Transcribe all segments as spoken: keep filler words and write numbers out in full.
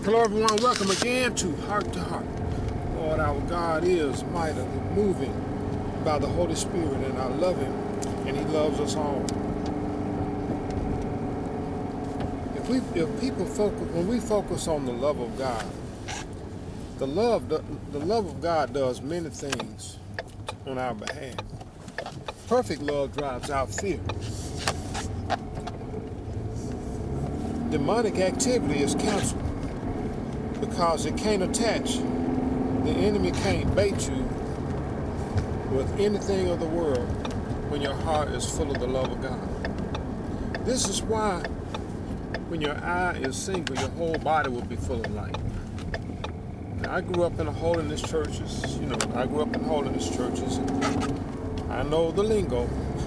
Hello everyone, welcome again to Heart to Heart. Lord, our God is mightily moving by the Holy Spirit, and I love Him, and He loves us all. If we, if people focus, when we focus on the love of God, the love, the, the love of God does many things on our behalf. Perfect love drives out fear. Demonic activity is canceled because it can't attach. The enemy can't bait you with anything of the world when your heart is full of the love of God. This is why when your eye is single, your whole body will be full of light. Now, I grew up in the holiness churches. You know, I grew up in holiness churches. And I know the lingo.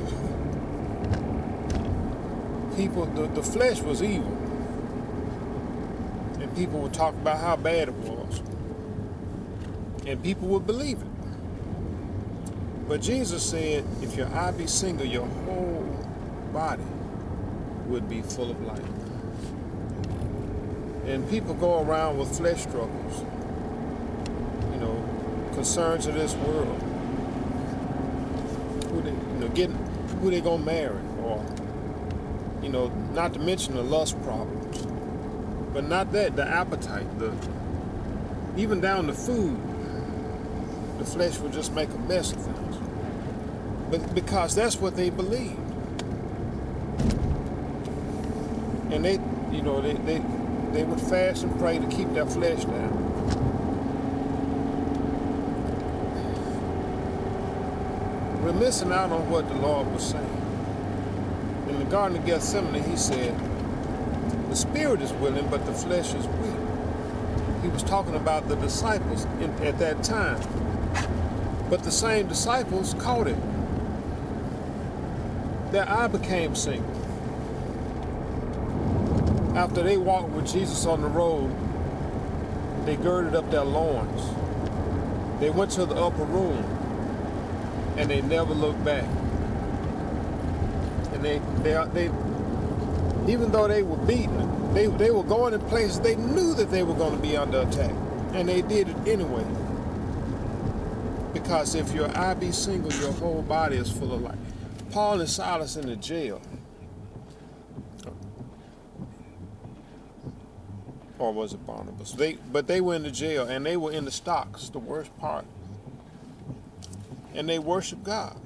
People, the, the flesh was evil. And people would talk about how bad it was. And people would believe it. But Jesus said, if your eye be single, your whole body would be full of light. And people go around with flesh struggles, you know, concerns of this world. Who they, you know, getting, who they gonna marry, or, you know, not to mention the lust problems. But not that, the appetite, the even down to food, the flesh will just make a mess of things. But because that's what they believed. And they, you know, they, they, they would fast and pray to keep their flesh down. We're missing out on what the Lord was saying. In the Garden of Gethsemane, He said, the spirit is willing, but the flesh is weak. He was talking about the disciples in, at that time. But the same disciples caught it. Their eye became single. After they walked with Jesus on the road, they girded up their loins. They went to the upper room, and they never looked back. And they, they, they even though they were beaten, they, they were going in places they knew that they were going to be under attack. And they did it anyway. Because if your eye be single, your whole body is full of light. Paul and Silas in the jail. Or was it Barnabas? They, but they were in the jail, and they were in the stocks, the worst part. And they worshiped God.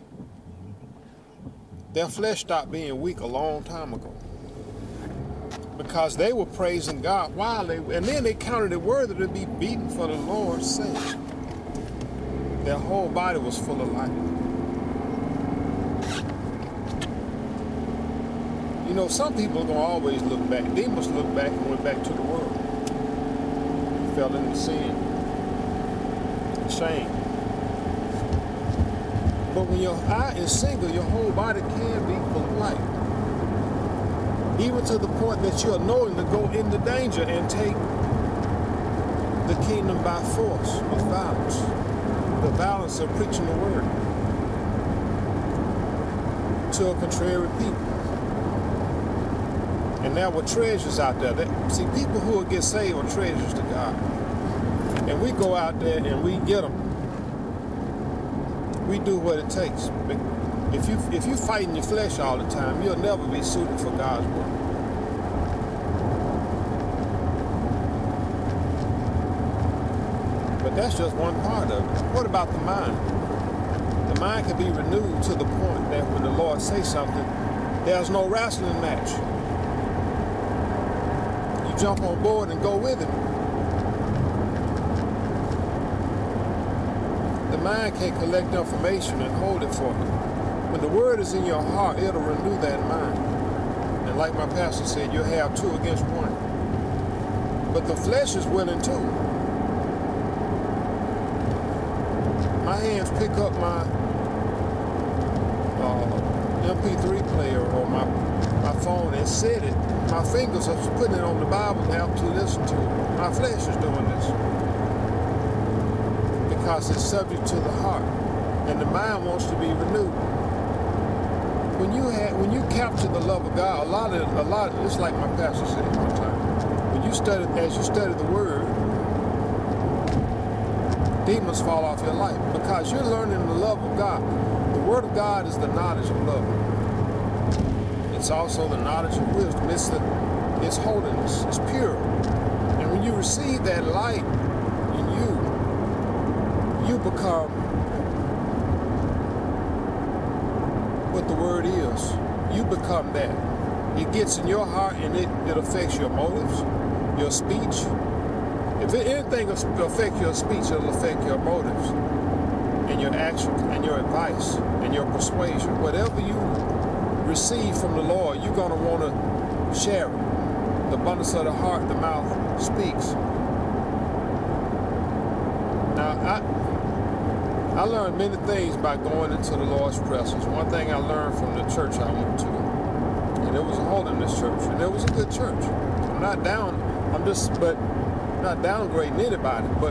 Their flesh stopped being weak a long time ago. Because they were praising God while they, and then they counted it worthy to be beaten for the Lord's sake. Their whole body was full of light. You know, some people are going to always look back. Demas looked back and went back to the world. He fell into sin, shame. But when your eye is single, your whole body can be full of light. Even to the point that you are knowing to go into danger and take the kingdom by force with violence. The violence of preaching the word to a contrary people. And there were treasures out there. That, see, people who will get saved are treasures to God. And we go out there and we get them. We do what it takes. If you if you fight in your flesh all the time, you'll never be suited for God's work. But that's just one part of it. What about the mind? The mind can be renewed to the point that when the Lord says something, there's no wrestling match. You jump on board and go with Him. The mind can collect information and hold it for you. When the word is in your heart, it'll renew that mind. And like my pastor said, you'll have two against one. But the flesh is willing too. My hands pick up my uh, M P three player or my, my phone and set it. My fingers are putting it on the Bible app to listen to it. My flesh is doing this. Because it's subject to the heart. And the mind wants to be renewed. When you have, when you capture the love of God, a lot of, a lot, of, it's like my pastor said one time. When you study, as you study the Word, demons fall off your life because you're learning the love of God. The Word of God is the knowledge of love. It's also the knowledge of wisdom. It's the, it's holiness. It's pure. And when you receive that light in you, you become what the Word is. You become that. It gets in your heart and it, it affects your motives, your speech. If anything will affect your speech, it'll affect your motives and your actions and your advice and your persuasion. Whatever you receive from the Lord, you're going to want to share it. The abundance of the heart, the mouth speaks. Now, I, I learned many things by going into the Lord's presence. One thing I learned from the church I went to, and it was a holiness church, and it was a good church. I'm not down, I'm just, but not downgrading anybody, but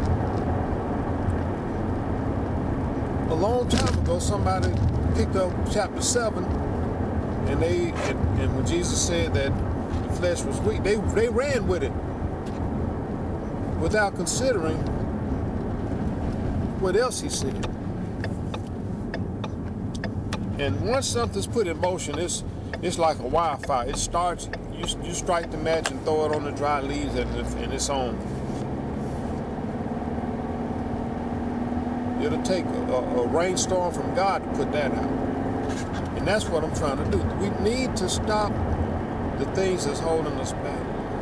a long time ago, somebody picked up chapter seven, and they, and, and when Jesus said that the flesh was weak, they they ran with it without considering what else he said. And once something's put in motion, it's it's like a wildfire. It starts. You, you strike the match and throw it on the dry leaves, and, and it's on. It'll take a, a rainstorm from God to put that out. And that's what I'm trying to do. We need to stop the things that's holding us back.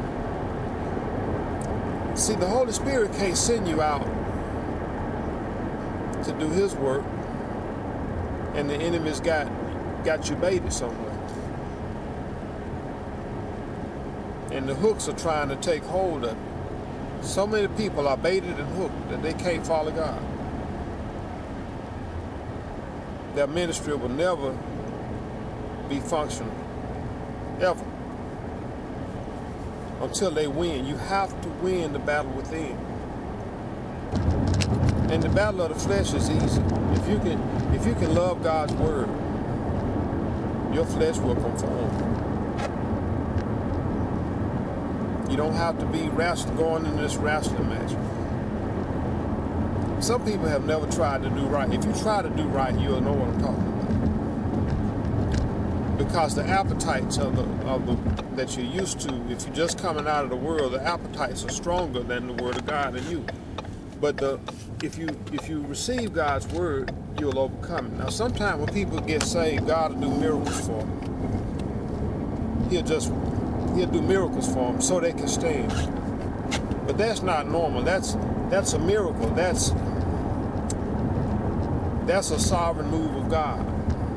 See, the Holy Spirit can't send you out to do His work, and the enemy's got, got you baited somewhere. And the hooks are trying to take hold of it. So many people are baited and hooked that they can't follow God. Their ministry will never be functional, ever, until they win. You have to win the battle within. And the battle of the flesh is easy. If you can, if you can love God's word, your flesh will conform. You don't have to be wrestling, going in this wrestling match. Some people have never tried to do right. If you try to do right, you'll know what I'm talking about. Because the appetites of the, of the that you're used to, if you're just coming out of the world, the appetites are stronger than the Word of God in you. But the if you if you receive God's word, you'll overcome it. Now, sometimes when people get saved, God will do miracles for them. He'll just He'll do miracles for them so they can stand. But that's not normal. That's that's a miracle. That's that's a sovereign move of God.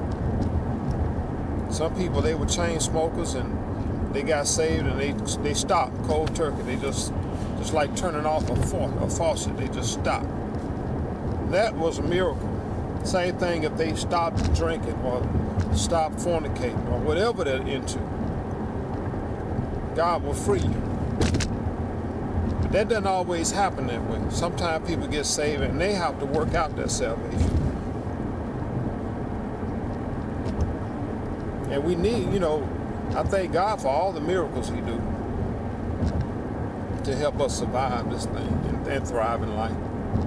Some people, they were chain smokers and they got saved and they they stopped cold turkey. They just just like turning off a, fa- a faucet. They just stopped. That was a miracle. Same thing if they stopped drinking or stopped fornicating or whatever they're into. God will free you. But that doesn't always happen that way. Sometimes people get saved and they have to work out their salvation. And we need, you know, I thank God for all the miracles He do to help us survive this thing and, and thrive in life.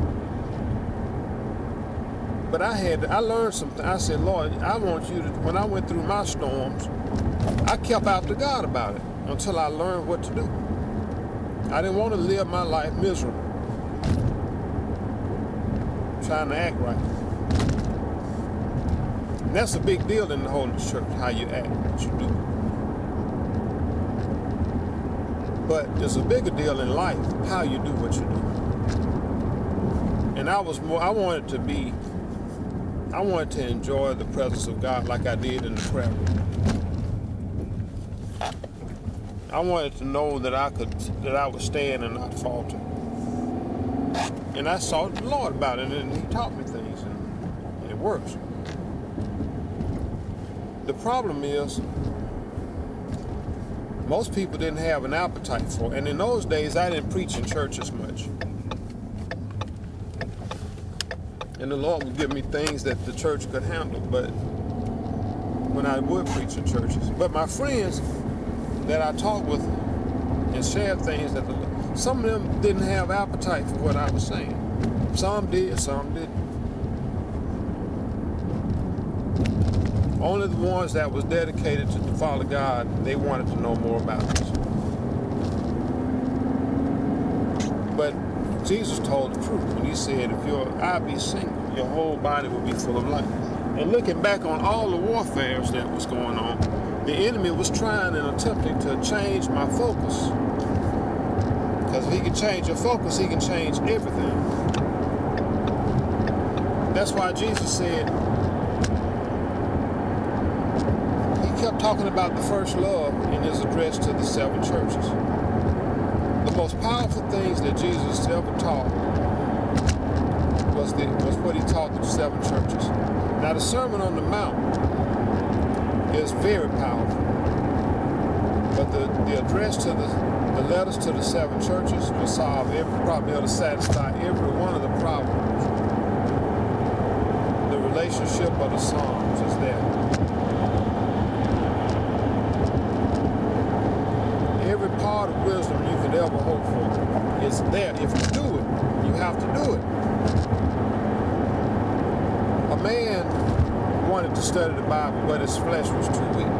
But I had, I learned something. I said, Lord, I want you to, when I went through my storms, I kept after God about it until I learned what to do. I didn't want to live my life miserable, trying to act right. And that's a big deal in the Holiness Church, how you act, what you do. But there's a bigger deal in life, how you do what you do. And I was more, I wanted to be, I wanted to enjoy the presence of God like I did in the prayer room. I wanted to know that I could, that I would stand and not falter. And I sought the Lord about it, and He taught me things, and, and it works. The problem is, most people didn't have an appetite for it. And in those days, I didn't preach in church as much. And the Lord would give me things that the church could handle, but when I would preach in churches. But my friends that I talked with and shared things that the, some of them didn't have appetite for what I was saying. Some did, some didn't. Only the ones that was dedicated to follow God, they wanted to know more about this. But Jesus told the truth when he said, if your eye be single, your whole body will be full of light. And looking back on all the warfare that was going on, the enemy was trying and attempting to change my focus. Because if he can change your focus, he can change everything. That's why Jesus said, he kept talking about the first love in his address to the seven churches. The most powerful things that Jesus ever taught was, the, was what he taught the seven churches. Now the Sermon on the Mount is very powerful, but the, the address to the, the letters to the seven churches will solve every problem, it'll satisfy every one of the problems. The relationship of the Psalms is there. Every part of wisdom you could ever hope for is there. If you do it, you have to do it. A man wanted to study the Bible, but his flesh was too weak.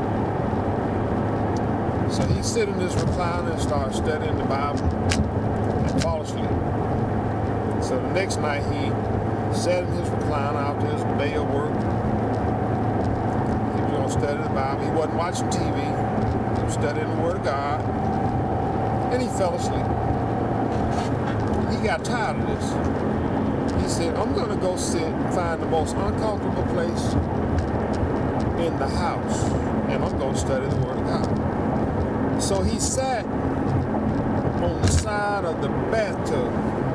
So he'd sit in his recliner and start studying the Bible and fall asleep. So the next night he sat in his recliner after his day of work. He was going to study the Bible. He wasn't watching T V. He was studying the Word of God. And he fell asleep. He got tired of this. He said, I'm going to go sit and find the most uncomfortable place in the house, and I'm going to study the Word of God. So he sat on the side of the bathtub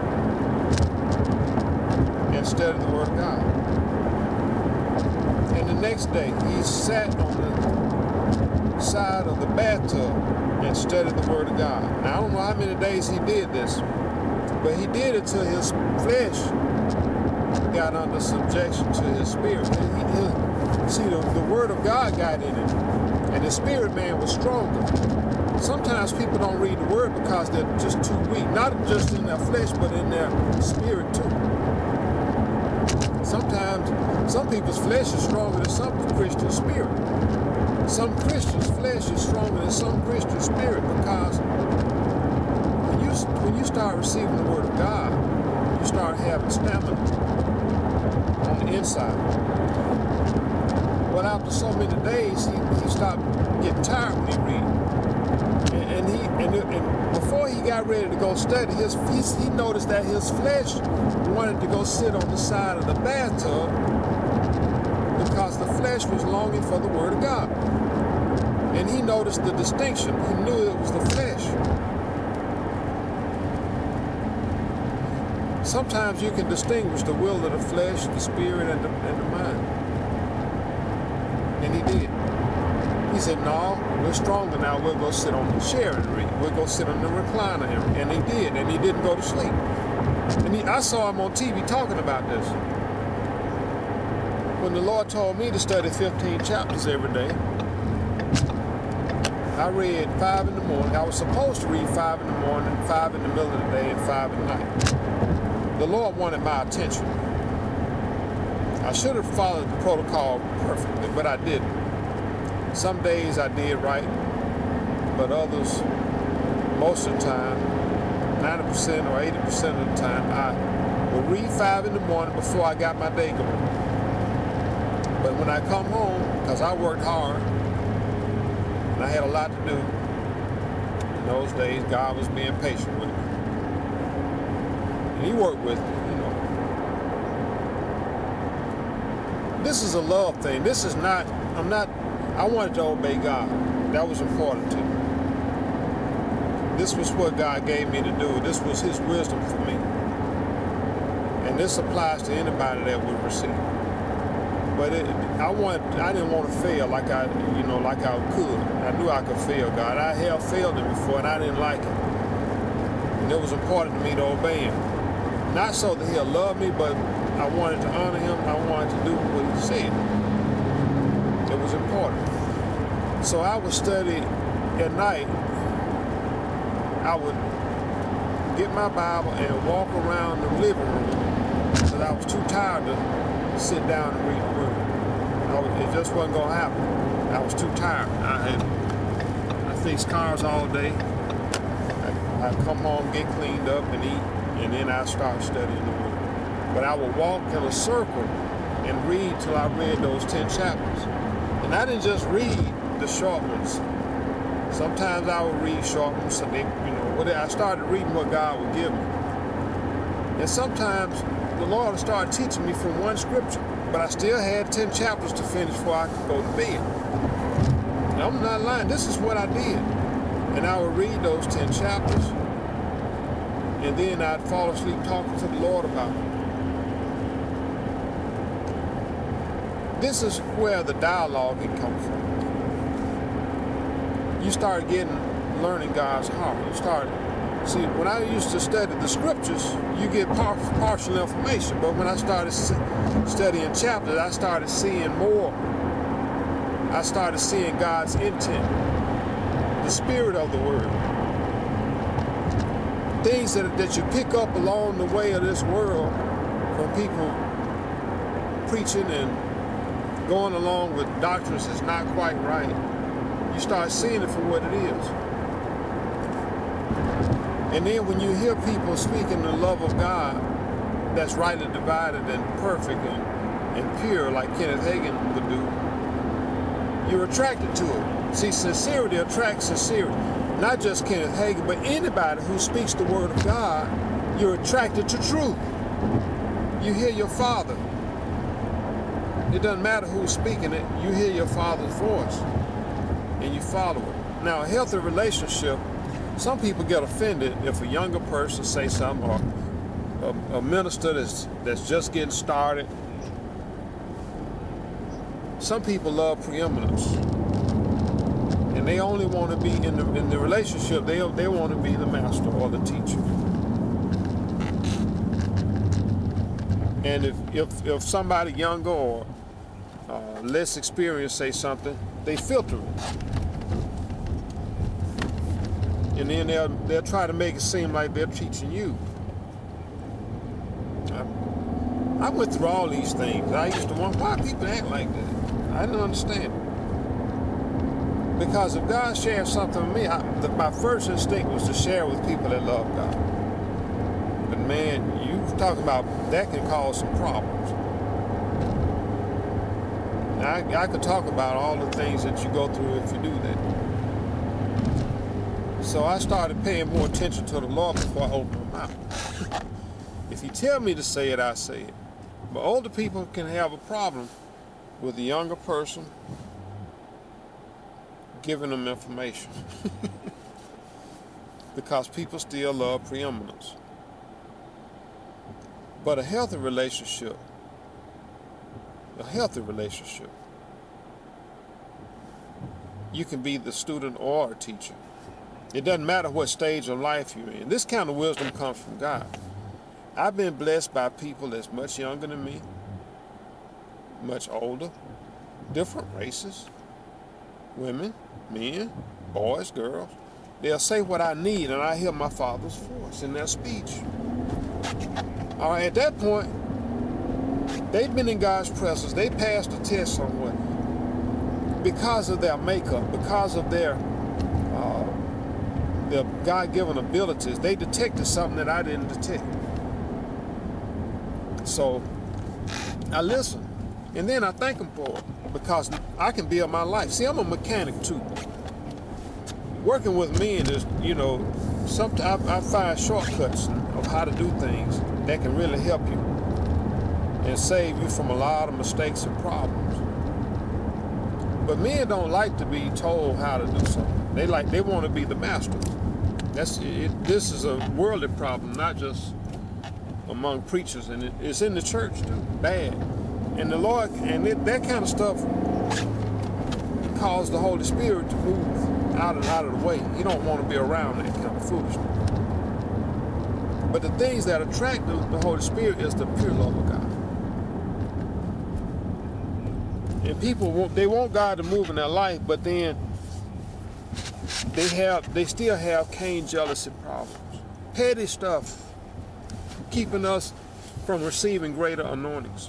and studied the Word of God. And the next day, he sat on the side of the bathtub and studied the Word of God. Now, I don't know how many days he did this, but he did it till his flesh got under subjection to his spirit. He, he, see, the, the Word of God got in him, and the spirit man was stronger. Sometimes people don't read the Word because they're just too weak, not just in their flesh, but in their spirit too. Sometimes some people's flesh is stronger than some Christian spirit. Some Christians' flesh is stronger than some Christian spirit, because when you when you start receiving the Word of God, you start having stamina on the inside. But after so many days, he, he stopped getting tired when he read. And, and he and, and before he got ready to go study, his he, he noticed that his flesh wanted to go sit on the side of the bathtub because the flesh was longing for the Word of God. And he noticed the distinction. He knew it was the flesh. Sometimes you can distinguish the will of the flesh, the spirit, and the, and the mind. And he did. He said, no, we're stronger now. We'll go sit on the chair and read. We'll go sit on the recliner. And, and he did. And he didn't go to sleep. And he, I saw him on T V talking about this. When the Lord told me to study fifteen chapters every day, I read five in the morning. I was supposed to read five in the morning, five in the middle of the day, and five at night. The Lord wanted my attention. I should have followed the protocol perfectly, but I didn't. Some days I did right, but others, most of the time, ninety percent or eighty percent of the time, I would read five in the morning before I got my day going. But when I come home, because I worked hard, and I had a lot to do, in those days, God was being patient with me. And he worked with me, you know. This is a love thing. This is not, I'm not, I wanted to obey God. That was important to me. This was what God gave me to do. This was his wisdom for me. And this applies to anybody that would receive. But it, I want, I didn't want to fail like I, you know, like I could. I knew I could fail God. I had failed him before, and I didn't like it. And it was important to me to obey him. Not so that he'll love me, but I wanted to honor him. I wanted to do what he said. It was important. So I would study at night. I would get my Bible and walk around the living room because I was too tired to sit down and read the Word. I was, it just wasn't going to happen. I was too tired. I had I fixed cars all day. I, I'd come home, get cleaned up, and eat, and then I'd start studying the Word. But I would walk in a circle and read till I read those ten chapters. And I didn't just read the short ones. Sometimes I would read short ones, so they, you know, what I started reading what God would give me. And sometimes the Lord would start teaching me from one scripture, but I still had ten chapters to finish before I could go to bed. And I'm not lying, this is what I did. And I would read those ten chapters, and then I'd fall asleep talking to the Lord about it. This is where the dialogue can come from. You start getting, learning God's heart. You start, see, when I used to study the scriptures, you get par partial information. But when I started studying chapters, I started seeing more. I started seeing God's intent, the spirit of the word. Things that, that you pick up along the way of this world from people preaching and going along with doctrines that's not quite right. You start seeing it for what it is. And then when you hear people speaking the love of God that's rightly divided and perfect and, and pure like Kenneth Hagin would do, you're attracted to it. See, sincerity attracts sincerity. Not just Kenneth Hagin, but anybody who speaks the word of God, you're attracted to truth. You hear your Father. It doesn't matter who's speaking it, you hear your Father's voice and you follow it. Now, a healthy relationship, some people get offended if a younger person say something, or a, a minister that's, that's just getting started. Some people love preeminence, and they only want to be in the, in the relationship, they, they want to be the master or the teacher. And if, if, if somebody younger or uh, less experienced say something, they filter it. And then they'll, they'll try to make it seem like they're teaching you. I, I went through all these things. I used to wonder, why people act like that? I didn't understand it. Because if God shares something with me, I, the, my first instinct was to share with people that love God. But man, you talking about, that can cause some problems. I, I could talk about all the things that you go through if you do that. So I started paying more attention to the Lord before I opened my mouth. If He tell me to say it, I say it. But older people can have a problem with a younger person giving them information. Because people still love preeminence. But a healthy relationship, a healthy relationship, you can be the student or a teacher. It doesn't matter what stage of life you're in. This kind of wisdom comes from God. I've been blessed by people that's much younger than me, much older, different races, women, men, boys, girls. They'll say what I need, and I hear my Father's voice in their speech. All right, at that point, they've been in God's presence. They passed the test somewhat because of their makeup, because of their uh, their God-given abilities. They detected something that I didn't detect. So I listen, and then I thank Him for it, because I can build my life. See, I'm a mechanic too. Working with men is, you know, sometimes I, I find shortcuts of how to do things that can really help you and save you from a lot of mistakes and problems. But men don't like to be told how to do something. They like, they want to be the master. That's it. This is a worldly problem, not just among preachers, and it, it's in the church too. Bad. And the Lord, and it, that kind of stuff caused the Holy Spirit to move out and out of the way. He don't want to be around that kind of foolishness. But the things that attract the, the Holy Spirit is the pure love of God. And people want, they want God to move in their life, but then they have, they still have Cain jealousy problems, petty stuff, keeping us from receiving greater anointings.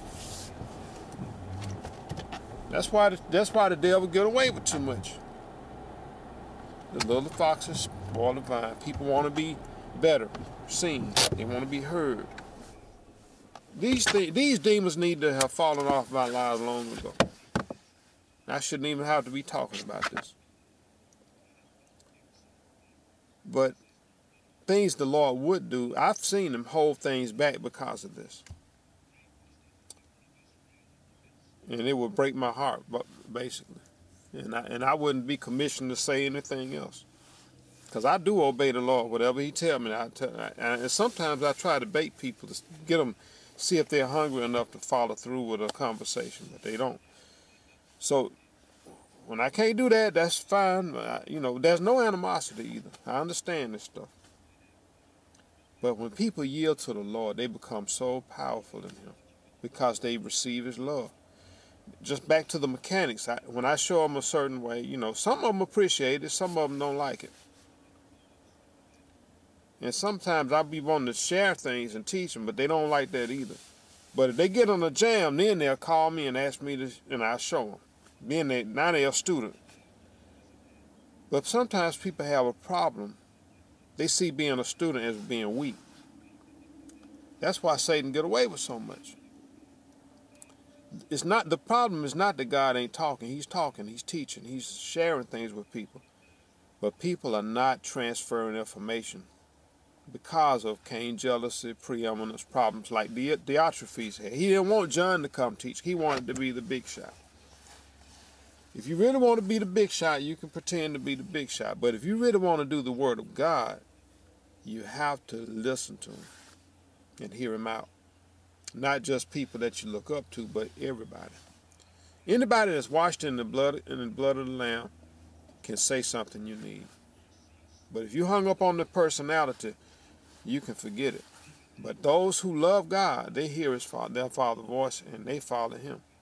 That's why the, that's why the devil get away with too much. The little foxes spoil the vine. People want to be better seen. They want to be heard. These th these demons need to have fallen off my lives long ago. I shouldn't even have to be talking about this. But things the Lord would do, I've seen him hold things back because of this. And it would break my heart, basically. And I, and I wouldn't be commissioned to say anything else. Because I do obey the Lord, whatever he tells me. I tell, I, and sometimes I try to bait people to get them, see if they're hungry enough to follow through with a conversation, but they don't. So when I can't do that, that's fine. I, you know, there's no animosity either. I understand this stuff. But when people yield to the Lord, they become so powerful in him because they receive his love. Just back to the mechanics. I, when I show them a certain way, you know, some of them appreciate it, some of them don't like it. And sometimes I'll be wanting to share things and teach them, but they don't like that either. But if they get on a jam, then they'll call me and ask me to, and I'll show them. Then they, now they're a student. But sometimes people have a problem. They see being a student as being weak. That's why Satan get away with so much. It's not, the problem is not that God ain't talking. He's talking, he's teaching, he's sharing things with people. But people are not transferring information because of Cain jealousy, preeminence problems like Diotrephes had. He didn't want John to come teach. He wanted to be the big shot. If you really want to be the big shot, you can pretend to be the big shot. But if you really want to do the word of God, you have to listen to him and hear him out. Not just people that you look up to, but everybody. Anybody that's washed in the blood in the blood of the Lamb can say something you need. But if you hung up on the personality, you can forget it. But those who love God, they hear his father, their Father's voice, and they follow him.